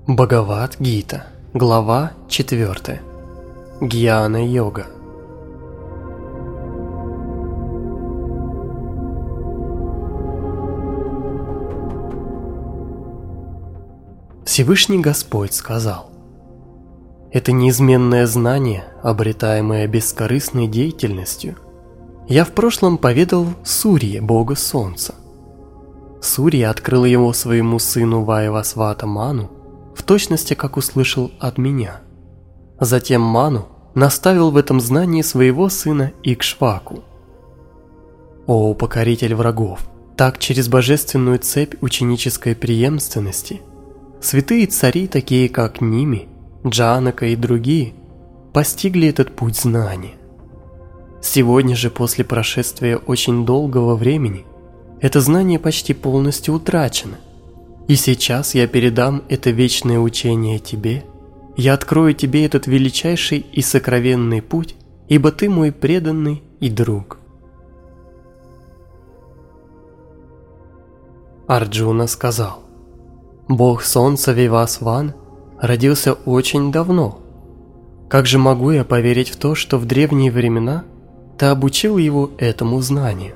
Бхагавад-гита, глава 4. Гьяна-йога. Всевышний Господь сказал: «Это неизменное знание, обретаемое бескорыстной деятельностью, я в прошлом поведал Сурье, богу солнца. Сурья открыл его своему сыну Вайвасвата Ману, в точности, как услышал от меня. Затем Ману наставил в этом знании своего сына Икшваку. О покоритель врагов, так через божественную цепь ученической преемственности святые цари, такие как Ними, Джанака и другие, постигли этот путь знания. Сегодня же, после прошествия очень долгого времени, это знание почти полностью утрачено. И сейчас я передам это вечное учение тебе, я открою тебе этот величайший и сокровенный путь, ибо ты мой преданный и друг». Арджуна сказал: «Бог солнца Вивасван родился очень давно. Как же могу я поверить в то, что в древние времена ты обучил его этому знанию?»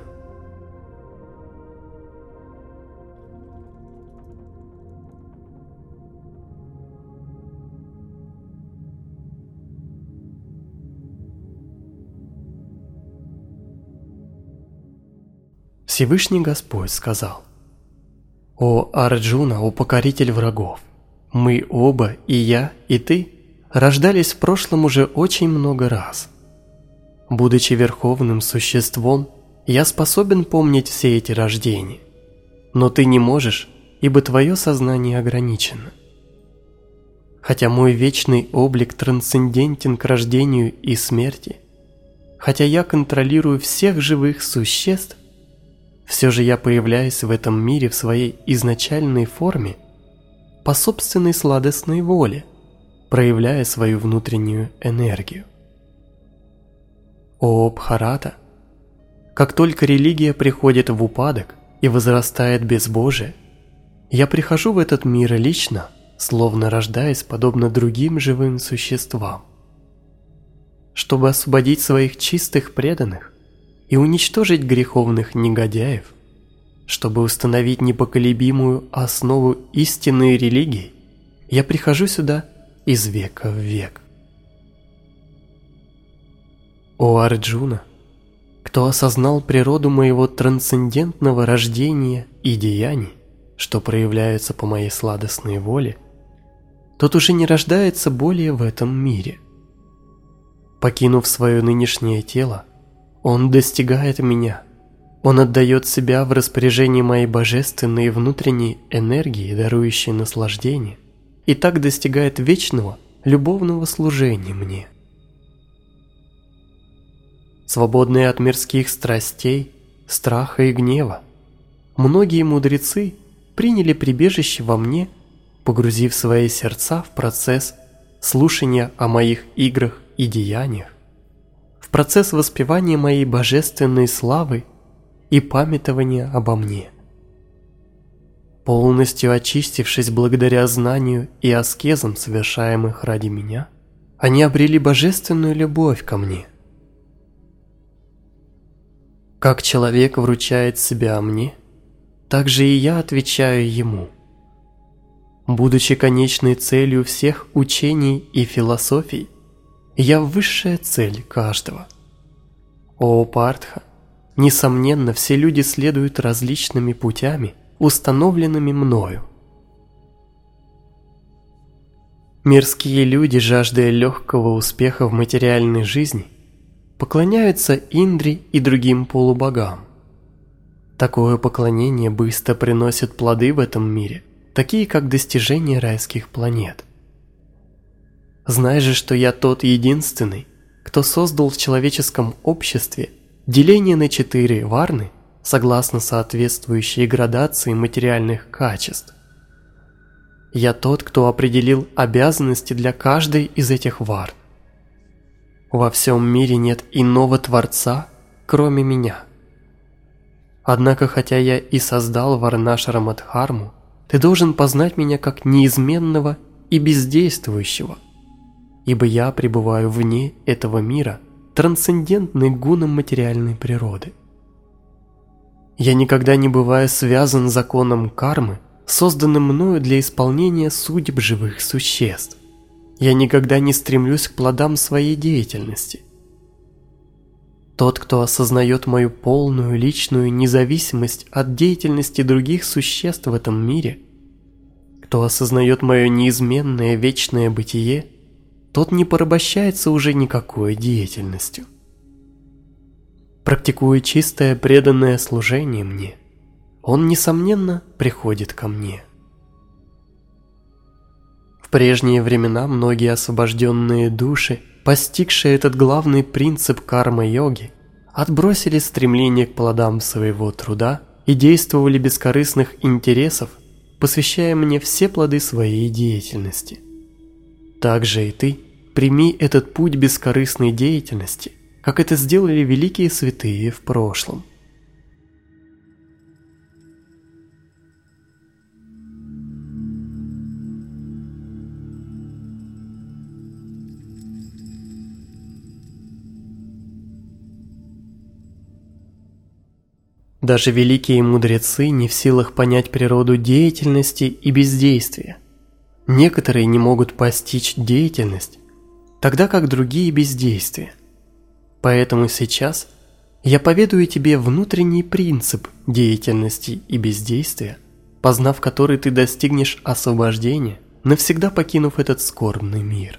Всевышний Господь сказал: «О Арджуна, о покоритель врагов, мы оба, и я, и ты, рождались в прошлом уже очень много раз. Будучи верховным существом, я способен помнить все эти рождения, но ты не можешь, ибо твое сознание ограничено. Хотя мой вечный облик трансцендентен к рождению и смерти, хотя я контролирую всех живых существ, все же я появляюсь в этом мире в своей изначальной форме по собственной сладостной воле, проявляя свою внутреннюю энергию. О Бхарата, как только религия приходит в упадок и возрастает безбожие, я прихожу в этот мир лично, словно рождаясь подобно другим живым существам, чтобы освободить своих чистых преданных и уничтожить греховных негодяев, чтобы установить непоколебимую основу истинной религии, я прихожу сюда из века в век. О Арджуна, кто осознал природу моего трансцендентного рождения и деяний, что проявляются по моей сладостной воле, тот уже не рождается более в этом мире. Покинув свое нынешнее тело, он достигает меня, он отдает себя в распоряжение моей божественной внутренней энергии, дарующей наслаждение, и так достигает вечного любовного служения мне. Свободные от мирских страстей, страха и гнева, многие мудрецы приняли прибежище во мне, погрузив свои сердца в процесс слушания о моих играх и деяниях, в процесс воспевания моей божественной славы и памятования обо мне. Полностью очистившись благодаря знанию и аскезам, совершаемых ради меня, они обрели божественную любовь ко мне. Как человек вручает себя мне, так же и я отвечаю ему. Будучи конечной целью всех учений и философий, я высшая цель каждого. О Партха, несомненно, все люди следуют различными путями, установленными мною. Мирские люди, жаждая легкого успеха в материальной жизни, поклоняются Индре и другим полубогам. Такое поклонение быстро приносит плоды в этом мире, такие как достижение райских планет. Знай же, что я тот единственный, кто создал в человеческом обществе деление на 4 варны, согласно соответствующей градации материальных качеств. Я тот, кто определил обязанности для каждой из этих варн. Во всем мире нет иного Творца, кроме меня. Однако, хотя я и создал Варнашрамадхарму, ты должен познать меня как неизменного и бездействующего, ибо я пребываю вне этого мира, трансцендентный гуном материальной природы. Я никогда не бываю связан законом кармы, созданным мною для исполнения судеб живых существ. Я никогда не стремлюсь к плодам своей деятельности. Тот, кто осознает мою полную личную независимость от деятельности других существ в этом мире, кто осознает мое неизменное вечное бытие, тот не порабощается уже никакой деятельностью. Практикуя чистое преданное служение мне, он, несомненно, приходит ко мне. В прежние времена многие освобожденные души, постигшие этот главный принцип карма-йоги, отбросили стремление к плодам своего труда и действовали без корыстных интересов, посвящая мне все плоды своей деятельности. Так же и ты прими этот путь бескорыстной деятельности, как это сделали великие святые в прошлом. Даже великие мудрецы не в силах понять природу деятельности и бездействия. Некоторые не могут постичь деятельность, тогда как другие бездействие. Поэтому сейчас я поведаю тебе внутренний принцип деятельности и бездействия, познав который ты достигнешь освобождения, навсегда покинув этот скорбный мир.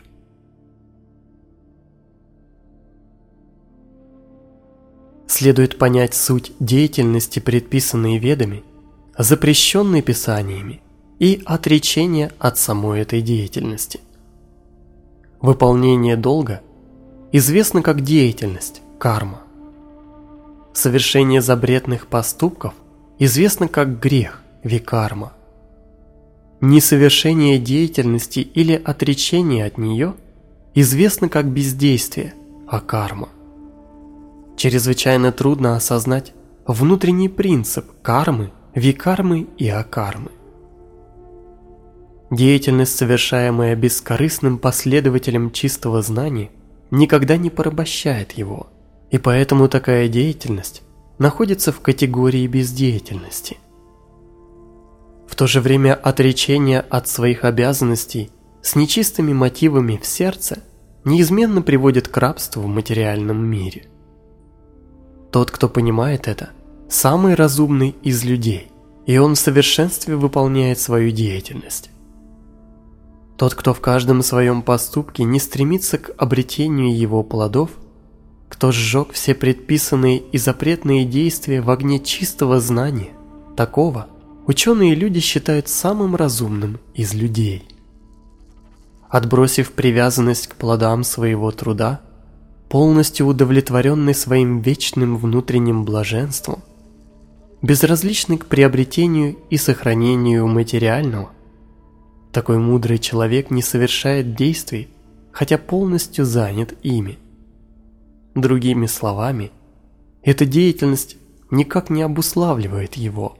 Следует понять суть деятельности, предписанной Ведами, запрещенной Писаниями, и отречение от самой этой деятельности. Выполнение долга известно как деятельность, карма. Совершение запретных поступков известно как грех, викарма. Несовершение деятельности или отречение от нее известно как бездействие, акарма. Чрезвычайно трудно осознать внутренний принцип кармы, викармы и акармы. Деятельность, совершаемая бескорыстным последователем чистого знания, никогда не порабощает его, и поэтому такая деятельность находится в категории бездеятельности. В то же время отречение от своих обязанностей с нечистыми мотивами в сердце неизменно приводит к рабству в материальном мире. Тот, кто понимает это, самый разумный из людей, и он в совершенстве выполняет свою деятельность. Тот, кто в каждом своем поступке не стремится к обретению его плодов, кто сжег все предписанные и запретные действия в огне чистого знания, такого ученые и люди считают самым разумным из людей. Отбросив привязанность к плодам своего труда, полностью удовлетворенный своим вечным внутренним блаженством, безразличный к приобретению и сохранению материального, такой мудрый человек не совершает действий, хотя полностью занят ими. Другими словами, эта деятельность никак не обуславливает его.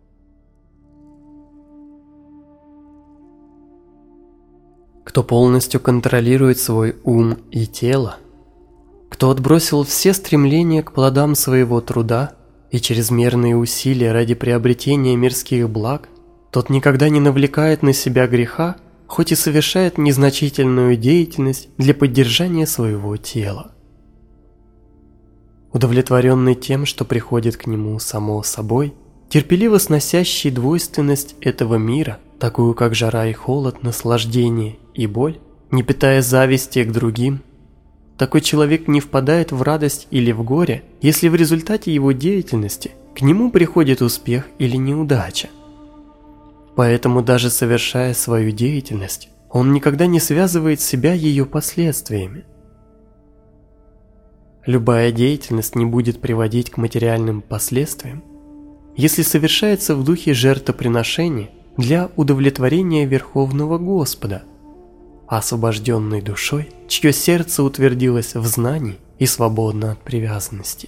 Кто полностью контролирует свой ум и тело, кто отбросил все стремления к плодам своего труда и чрезмерные усилия ради приобретения мирских благ, тот никогда не навлекает на себя греха, хоть и совершает незначительную деятельность для поддержания своего тела. Удовлетворенный тем, что приходит к нему само собой, терпеливо сносящий двойственность этого мира, такую как жара и холод, наслаждение и боль, не питая зависти к другим, такой человек не впадает в радость или в горе, если в результате его деятельности к нему приходит успех или неудача. Поэтому даже совершая свою деятельность, он никогда не связывает себя ее последствиями. Любая деятельность не будет приводить к материальным последствиям, если совершается в духе жертвоприношения для удовлетворения Верховного Господа, освобожденной душой, чье сердце утвердилось в знании и свободно от привязанностей.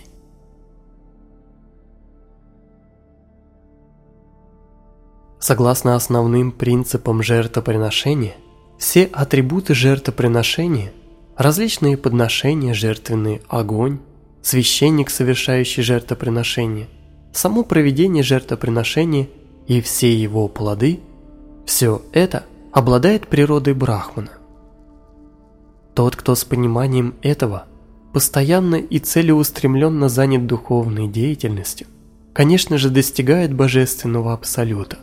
Согласно основным принципам жертвоприношения, Все атрибуты жертвоприношения, различные подношения, жертвенный огонь, священник, совершающий жертвоприношение, само проведение жертвоприношения и все его плоды – все это обладает природой Брахмана. Тот, кто с пониманием этого постоянно и целеустремленно занят духовной деятельностью, конечно же, достигает божественного абсолюта.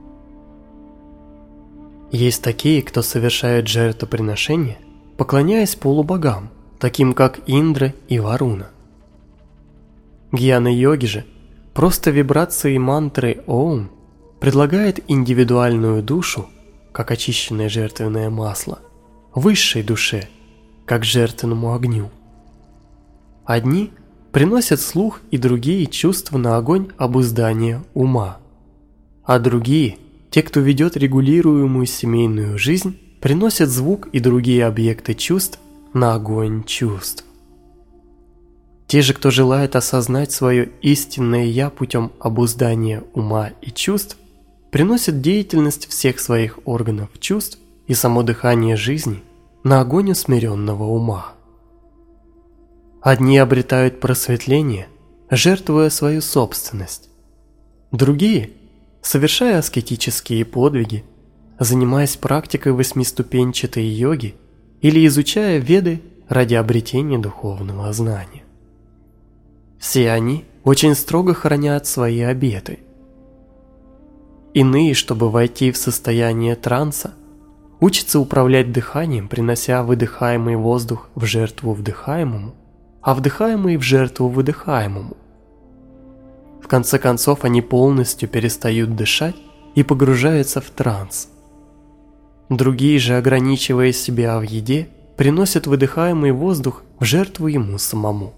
Есть такие, кто совершает жертвоприношения, поклоняясь полубогам, таким как Индра и Варуна. Гьяна-йоги же просто вибрацией мантры «Оум» предлагает индивидуальную душу, как очищенное жертвенное масло, высшей душе, как жертвенному огню. Одни приносят слух и другие чувства на огонь обуздания ума, а другие, те, кто ведет регулируемую семейную жизнь, приносят звук и другие объекты чувств на огонь чувств. Те же, кто желает осознать свое истинное «я» путем обуздания ума и чувств, приносят деятельность всех своих органов чувств и само дыхание жизни на огонь усмиренного ума. Одни обретают просветление, жертвуя свою собственность. Другие, совершая аскетические подвиги, занимаясь практикой восьмиступенчатой йоги или изучая Веды ради обретения духовного знания. Все они очень строго хранят свои обеты. Иные, чтобы войти в состояние транса, учатся управлять дыханием, принося выдыхаемый воздух в жертву вдыхаемому, а вдыхаемый в жертву выдыхаемому. В конце концов, они полностью перестают дышать и погружаются в транс. Другие же, ограничивая себя в еде, приносят выдыхаемый воздух в жертву ему самому.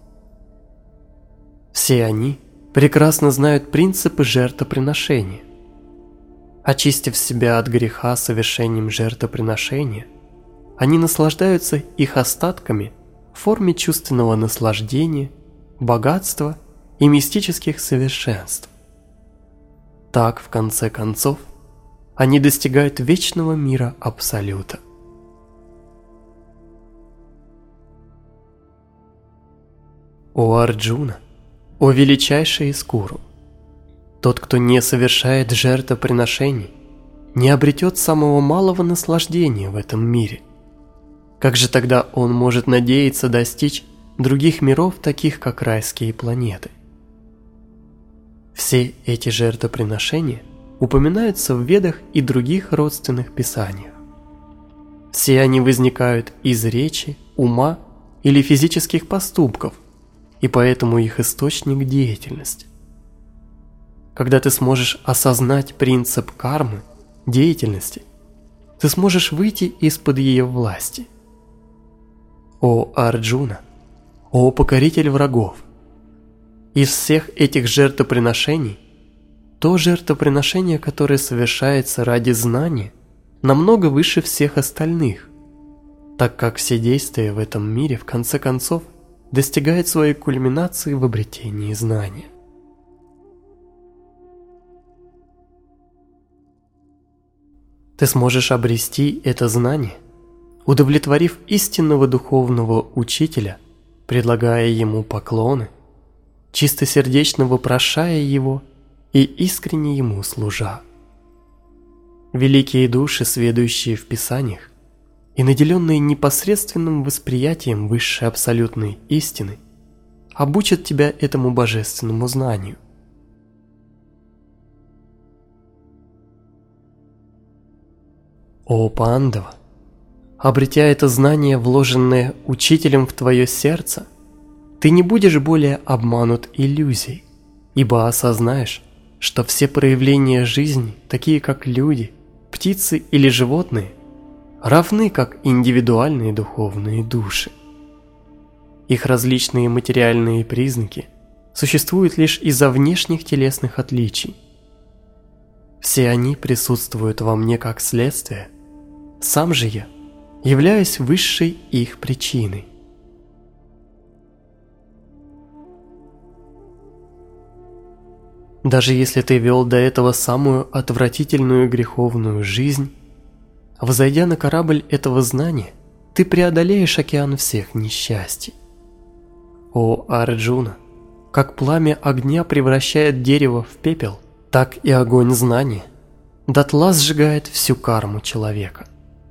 Все они прекрасно знают принципы жертвоприношения. Очистив себя от греха совершением жертвоприношения, они наслаждаются их остатками в форме чувственного наслаждения, богатства и мистических совершенств. Так, в конце концов, они достигают вечного мира Абсолюта. О Арджуна, о величайший из Куру! Тот, кто не совершает жертвоприношений, не обретет самого малого наслаждения в этом мире. Как же тогда он может надеяться достичь других миров, таких как райские планеты? Все эти жертвоприношения упоминаются в Ведах и других родственных писаниях. Все они возникают из речи, ума или физических поступков, и поэтому их источник деятельности. Когда ты сможешь осознать принцип кармы, деятельности, ты сможешь выйти из-под ее власти. О Арджуна, о покоритель врагов! Из всех этих жертвоприношений, то жертвоприношение, которое совершается ради знания, намного выше всех остальных, так как все действия в этом мире в конце концов достигают своей кульминации в обретении знания. Ты сможешь обрести это знание, удовлетворив истинного духовного учителя, предлагая ему поклоны, чистосердечно вопрошая его и искренне ему служа. Великие души, сведущие в Писаниях и наделенные непосредственным восприятием высшей абсолютной истины, обучат тебя этому божественному знанию. О Пандава, обретя это знание, вложенное учителем в твое сердце, ты не будешь более обманут иллюзией, ибо осознаешь, что все проявления жизни, такие как люди, птицы или животные, равны как индивидуальные духовные души. Их различные материальные признаки существуют лишь из-за внешних телесных отличий. Все они присутствуют во мне как следствие, сам же я являюсь высшей их причиной. Даже если ты вел до этого самую отвратительную греховную жизнь, Взойдя на корабль этого знания, ты преодолеешь океан всех несчастий. О Арджуна, как пламя огня превращает дерево в пепел, так и огонь знания дотла сжигает всю карму человека.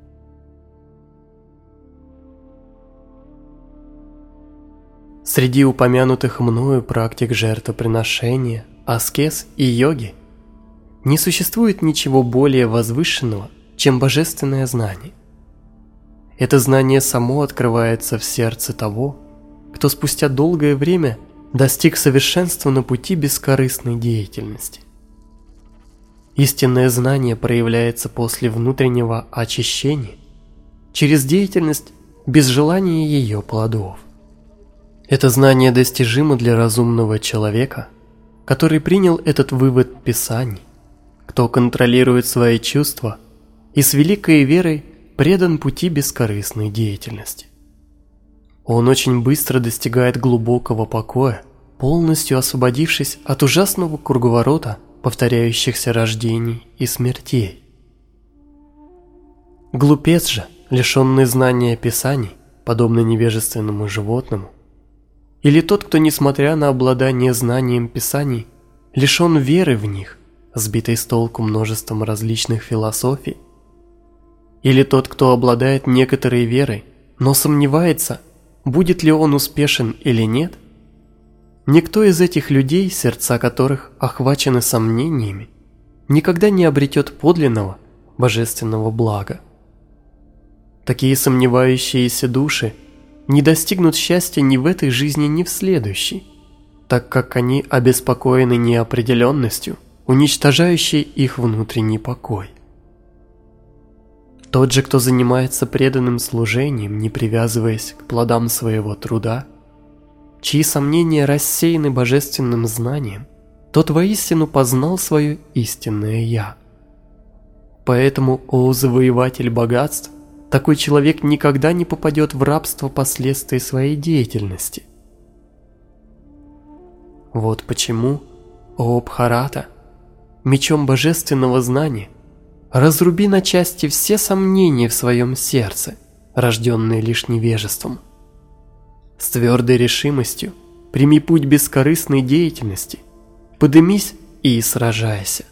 Среди упомянутых мною практик жертвоприношения, аскез и йоги не существует ничего более возвышенного, чем божественное знание. Это знание само открывается в сердце того, кто спустя долгое время достиг совершенства на пути бескорыстной деятельности. Истинное знание проявляется после внутреннего очищения, через деятельность без желания ее плодов. Это знание достижимо для разумного человека, который принял этот вывод Писаний, кто контролирует свои чувства и с великой верой предан пути бескорыстной деятельности. Он очень быстро достигает глубокого покоя, полностью освободившись от ужасного круговорота повторяющихся рождений и смертей. Глупец же, лишенный знания Писаний, подобно невежественному животному, или тот, кто, несмотря на обладание знанием Писаний, лишен веры в них, сбитый с толку множеством различных философий, или тот, кто обладает некоторой верой, но сомневается, будет ли он успешен или нет, никто из этих людей, сердца которых охвачены сомнениями, никогда не обретет подлинного божественного блага. Такие сомневающиеся души не достигнут счастья ни в этой жизни, ни в следующей, так как они обеспокоены неопределенностью, уничтожающей их внутренний покой. Тот же, кто занимается преданным служением, не привязываясь к плодам своего труда, чьи сомнения рассеяны божественным знанием, тот воистину познал свое истинное «Я». Поэтому, о завоеватель богатств, такой человек никогда не попадет в рабство последствий своей деятельности. Вот почему, о Бхарата, мечом божественного знания разруби на части все сомнения в своем сердце, рожденные лишь невежеством. С твердой решимостью прими путь бескорыстной деятельности, подымись и сражайся.